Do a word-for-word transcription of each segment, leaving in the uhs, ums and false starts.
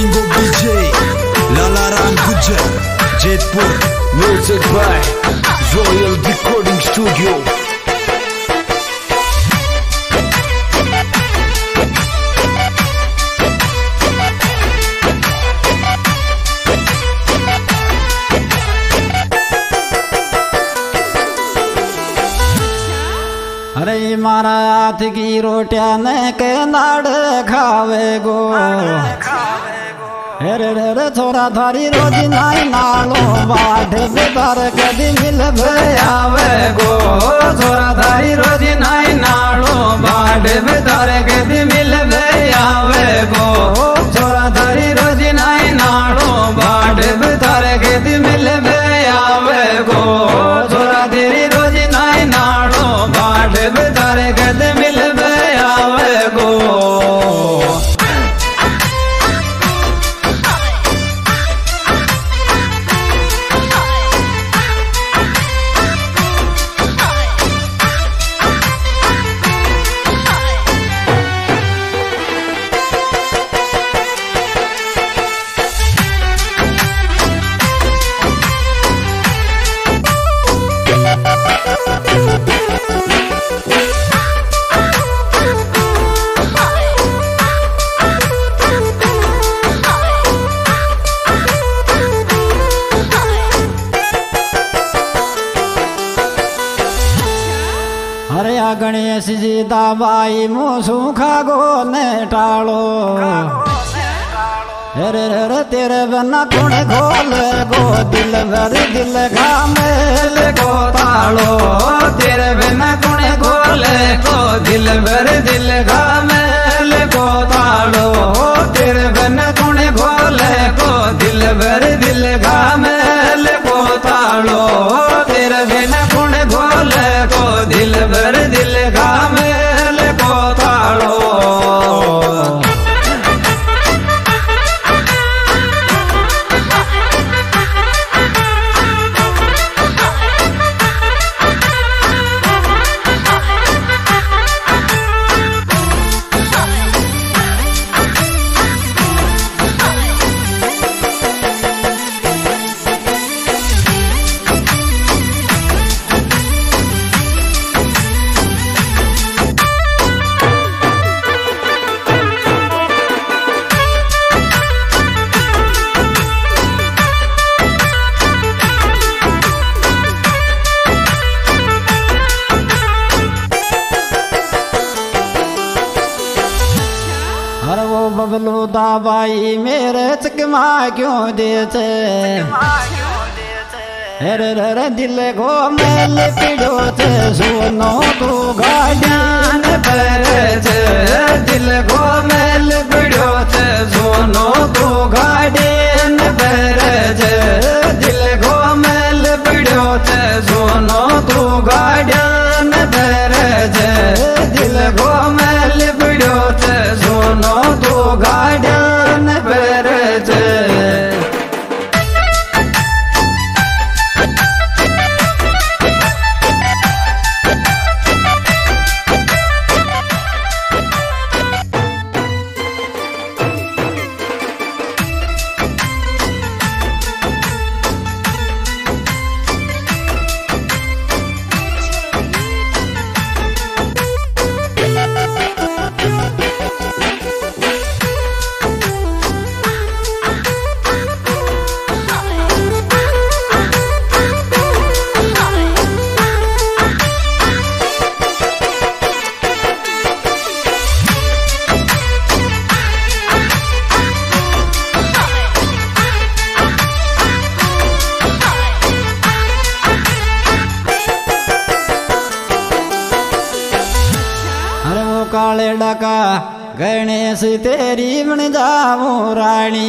Bingo D J, Lalaram Gujar, Jaipur. Music by Royal Recording Studio. अरे मारा हाथ की रोटिया ने के नाड़ खावे गो। अरे रे छोरा थारी रोज नाई नालो बाट बेदार कदी मिल आवे गो। छोरा थारी रोज नाई नालो बाट बेदार कदी मिल आवे गो। छोरा थारी रोज नाई नालो बाट बेदार कदी मिल आवे गो। छोरा तेरी रोज नाई नालो बाट बेदार कदी मिल आवे गो। अरे गणेश जी दाबाई मुँह खागो ने टालो। अरे रे तेरे बिना कौन खोल गो दिल भर दिल का मेल को तालो। तेरे बिना कौन खोल गो दिल भर दिल का मेल को तालो। तेरे बिना कौन खोल गो दिल भर दिल का मेल को तालो। तेरे बिना कौन खोल गो दिल भर दिल का मेल को तालो। बबलू दाबाई मेरे चकमा क्यों देते। अरे रे दिल को मेल पिड़ो थे सुनो तू गाड़ियान पर दिल को मेल पिड़ो थे सुनो तू गाड़ियान पर दिल को मेल पिड़ो थे सुनो तू गाड़ियान पर दिल को मेल पिड़ो थे सुनो तू गार्डन पर काले डका गणेश तेरी बन जाऊं रानी।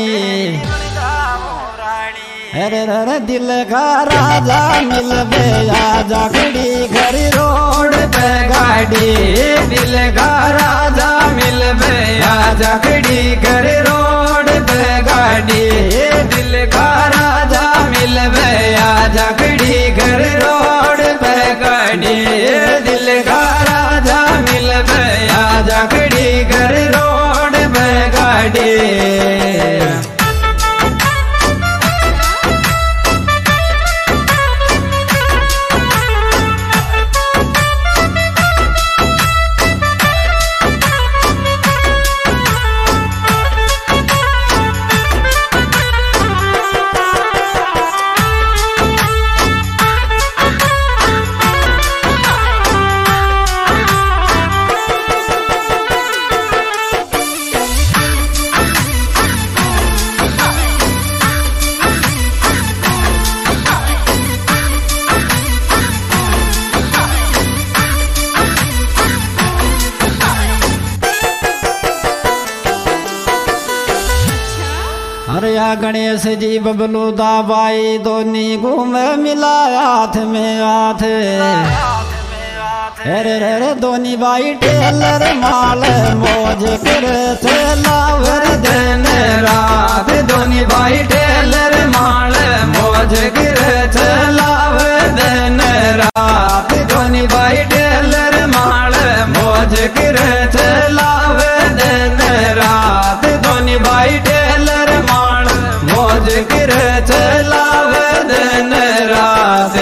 अरे रे दिल का राजा मिल गया जागड़ी घर रोड पे गाड़ी। दिल का राजा मिल गया जागड़ी घर रोड पे गाड़ी। दिल का राजा मिल गया जागड़ी घर रोड पे गाड़ी। दिल का राजा मिल गया जागड़ी घर रोड पे गाड़ी। अरे या गणेश जी बबलू दाबाई दोनी घूमे मिला हाथ में हाथ। अरे रे दोनी बाई टेलर माल मौज करे थे लावर दिन रात। दोनी बाई टेलर माल मौज करे थे लावर दिन रात। दोनी बाई टेलर माल मौज करे थे लावर दिन रात। दोनी बाई टेलर माल मौज करे थे लावर दिन रात।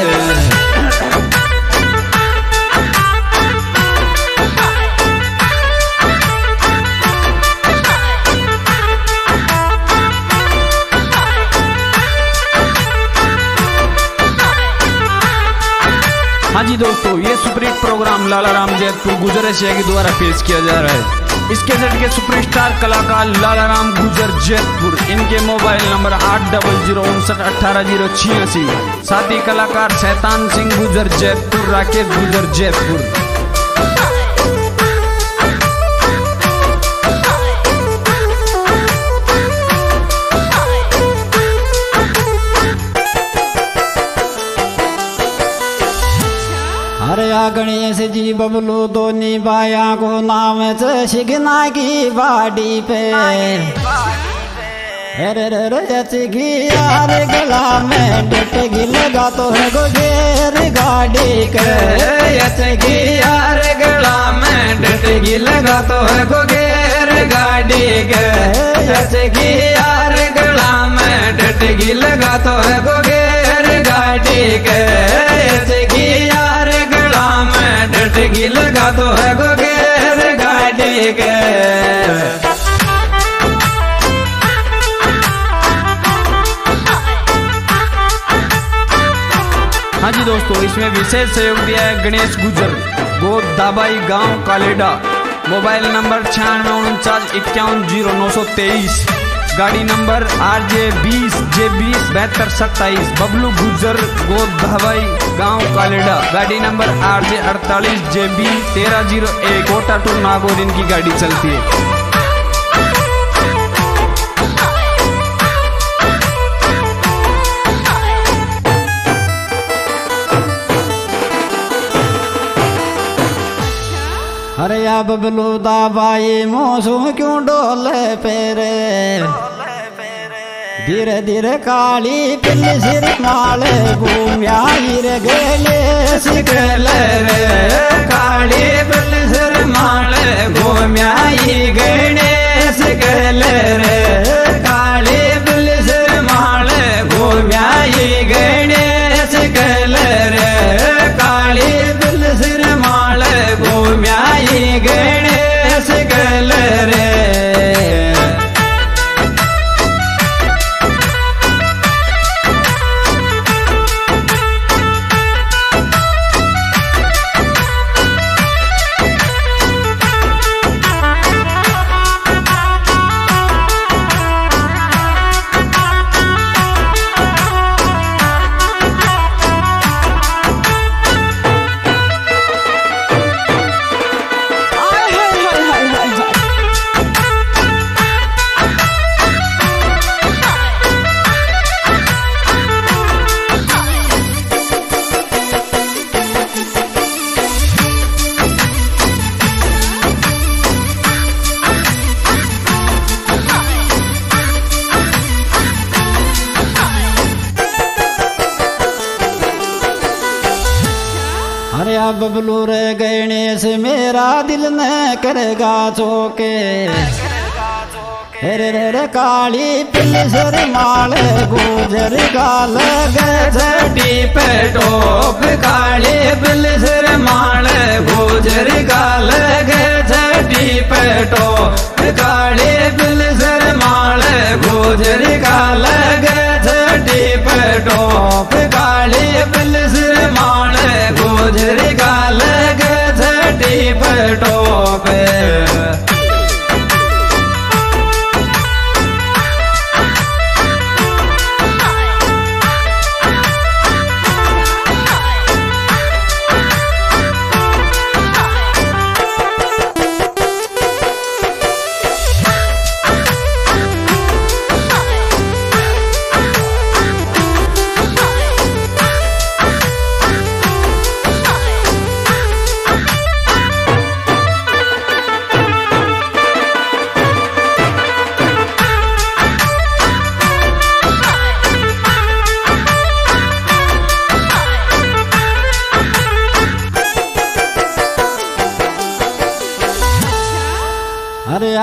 हाँ जी दोस्तों, ये superhit program Lala Ram Jaitpur Gujar Asia के द्वारा पेश किया जा रहा है। इस कैसेट के सुपरस्टार कलाकार लाला राम गुजर जैतपुर, इनके मोबाइल नंबर आठ डबल जीरो उनसठ अठारह जीरो छियासी। साथ ही कलाकार शैतान सिंह गुजर जैतपुर, राकेश गुजर जैतपुर। अरे या गणेश जी बबलू दोनी बाया को नाम से शिगना की बाड़ी पे। अरे रे रे चिगी यार गला में डटगी लगा तो है गो गेर गाड़ी के। चिगी यार गला में डटगी लगा तो है गो गेर गाड़ी के। चिगी यार गला में डटगी लगा तो है गो गेर गाड़ी के। चिगी यार में डटगी लगा तो है गो गेर गाड़ी के। हाँ जी दोस्तों, इसमें विशेष सहयोग दिया है गणेश गुजर, गोद दाबाई गांव कालेडा। मोबाइल नंबर छियानवे उनचास इक्यावन जीरो नौ सौ तेईस। गाड़ी नंबर आर जे बीस जे बीस बहत्तर सत्ताईस। बबलू गुजर गोद धाबाई गांव कालेडा। गाड़ी नंबर आर जे अड़तालीस जे बी तेरह जीरो एक। कोटा टू नागौर इनकी गाड़ी चलती है। अरे या बबलू दाबाई मौसू क्यों डोले पेरे। धीरे धीरे काली पिल सिर माले घूमिया हीरे गेले सिकले रे। काली पिल सिर माले घूमिया ही गणे सिकले रे। काली पिल सिर माले घूमिया ही गणे सिकले रे। काली पिल सिर माले घूमिया ही गणे सिकले रे। अरे आ बबलू रे गणेश मेरा दिल न करेगा चौके। अरे रे रे काली पिल सर माले गुजर गाल गटी पे टोप। काली पिल सर माले गुजर गाल गटी पे टोप। काली पिल सर माले गुजर गाल गटी पे टोप। काली पिल सर माले गुजर गाल गटी पे टोप।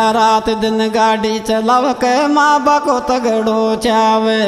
रात दिन गाड़ी चलाव के माँ बाप को तगड़ो चावे।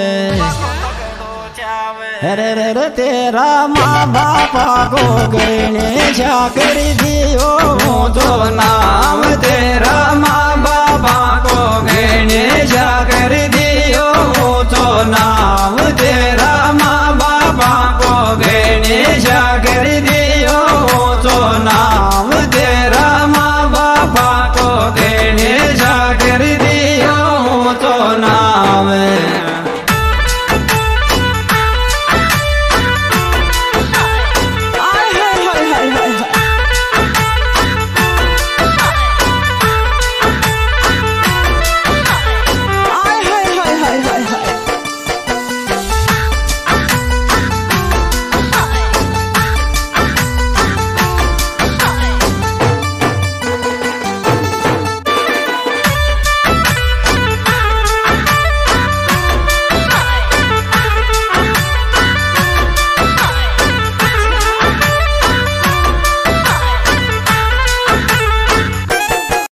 अरे रे रे तेरा माँ बापा को गणे चाकरी दियो तो नाम तेरा माँ बापा को गणे चाकरी दियो तो नाम तेरा माँ बापा को गणे चाकरी दियो तो नाम तेरा माँ बापा को गणे चाकरी दियो तो नाम।